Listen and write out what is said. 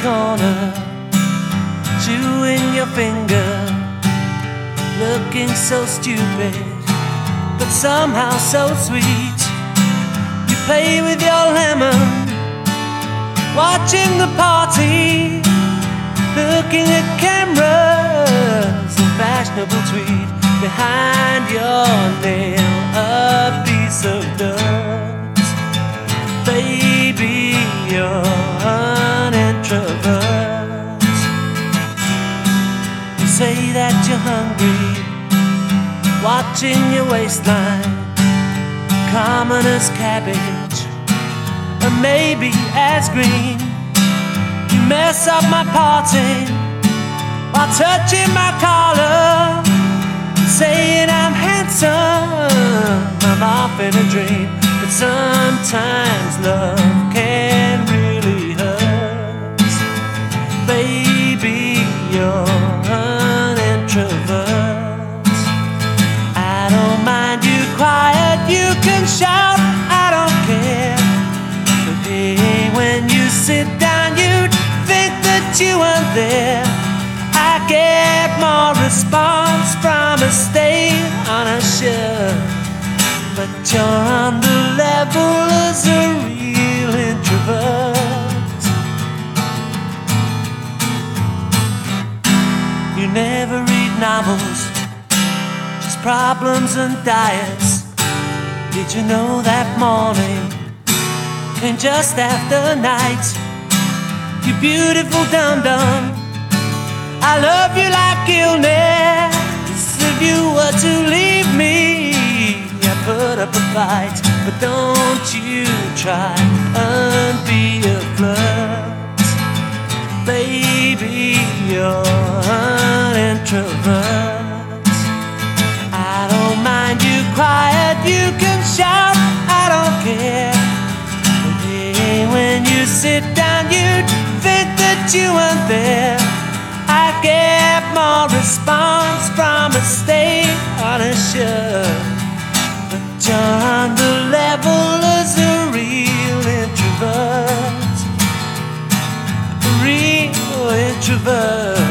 corner, chewing your finger, looking so stupid, but somehow so sweet. You play with your lemon, watching the party, looking at cameras and fashionable tweet. Behind your nail, a piece of dust. Baby, you're an introvert. You say that you're hungry, watching your waistline, common as cabbage, or maybe as green. You mess up my party while touching my collar, saying I'm handsome. I'm off in a dream, but sometimes love can really hurt. Baby, you're an introvert. I don't mind you quiet, you can shout, I don't care. But hey, when you sit down, you'd think that you weren't there. I get more response from a stain on a shirt, but you're on the level as a real introvert. You never read novels, just problems and diets. Did you know that morning came just after night? You beautiful dum-dum, I love you like illness. If you were to leave me, I'd put up a fight. But don't you try and be a flirt. Baby, you're an introvert. I don't mind you quiet, you can shout, I don't care. But hey, when you sit down, you'd think that you weren't there. I get more response from a stain on a shirt, but you're on the level as a real introvert. A real introvert.